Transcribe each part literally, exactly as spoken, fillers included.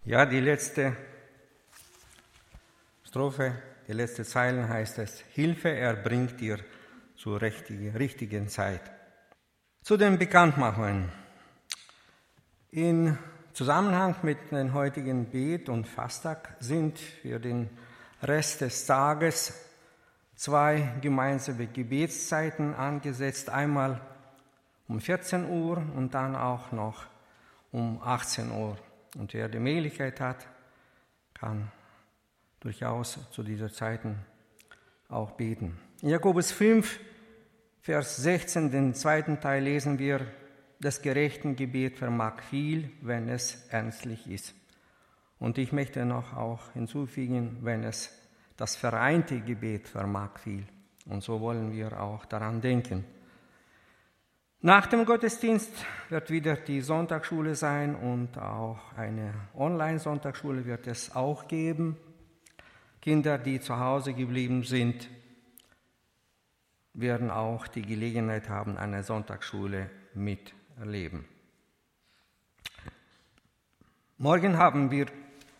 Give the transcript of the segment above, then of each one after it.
Ja, die letzte Strophe, die letzte Zeilen heißt es: Hilfe, er bringt dir zur richtigen, richtigen Zeit. Zu den Bekanntmachungen. In Zusammenhang mit dem heutigen Bet- und Fasttag sind für den Rest des Tages zwei gemeinsame Gebetszeiten angesetzt. Einmal um vierzehn Uhr und dann auch noch um achtzehn Uhr. Und wer die Möglichkeit hat, kann durchaus zu dieser Zeit auch beten. In Jakobus fünf, Vers sechzehn, den zweiten Teil, lesen wir: Das gerechte Gebet vermag viel, wenn es ernstlich ist. Und ich möchte noch auch hinzufügen, wenn es das vereinte Gebet vermag viel. Und so wollen wir auch daran denken. Nach dem Gottesdienst wird wieder die Sonntagsschule sein und auch eine Online-Sonntagsschule wird es auch geben. Kinder, die zu Hause geblieben sind, werden auch die Gelegenheit haben, eine Sonntagsschule miterleben. Morgen haben wir,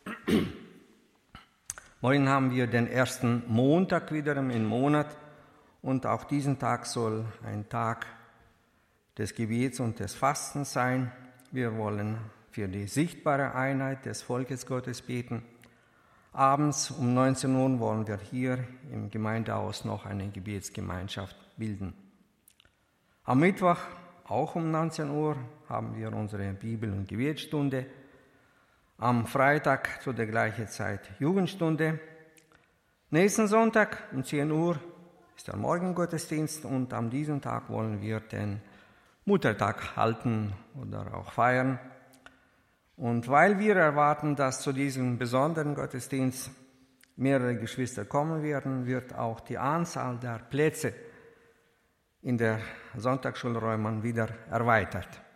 morgen haben wir den ersten Montag wieder im Monat und auch diesen Tag soll ein Tag des Gebets und des Fastens sein. Wir wollen für die sichtbare Einheit des Volkes Gottes beten. Abends um neunzehn Uhr wollen wir hier im Gemeindehaus noch eine Gebetsgemeinschaft bilden. Am Mittwoch, auch um neunzehn Uhr, haben wir unsere Bibel- und Gebetsstunde. Am Freitag zu der gleichen Zeit Jugendstunde. Nächsten Sonntag um zehn Uhr ist der Morgengottesdienst und an diesem Tag wollen wir den Muttertag halten oder auch feiern. Und weil wir erwarten, dass zu diesem besonderen Gottesdienst mehrere Geschwister kommen werden, wird auch die Anzahl der Plätze in der Sonntagsschulräumen wieder erweitert.